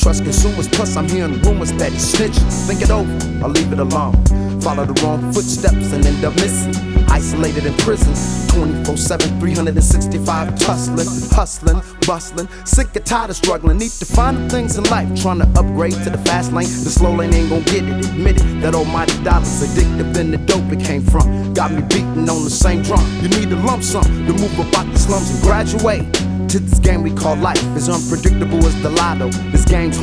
Trust consumers, plus I'm hearing rumors that he's snitching. Think it over, I'll leave it alone. Follow the wrong footsteps and end up missing. Isolated in prison, 24/7, 365, hustling, bustling. Sick and tired of struggling, need to find the things in life. Trying to upgrade to the fast lane, the slow lane ain't gon' get it. Admit it, that almighty dollar's addictive than the dope it came from. Got me beating on the same drum. You need a lump sum to move about the slums and graduate to this game we call life. As unpredictable as the lotto. This game's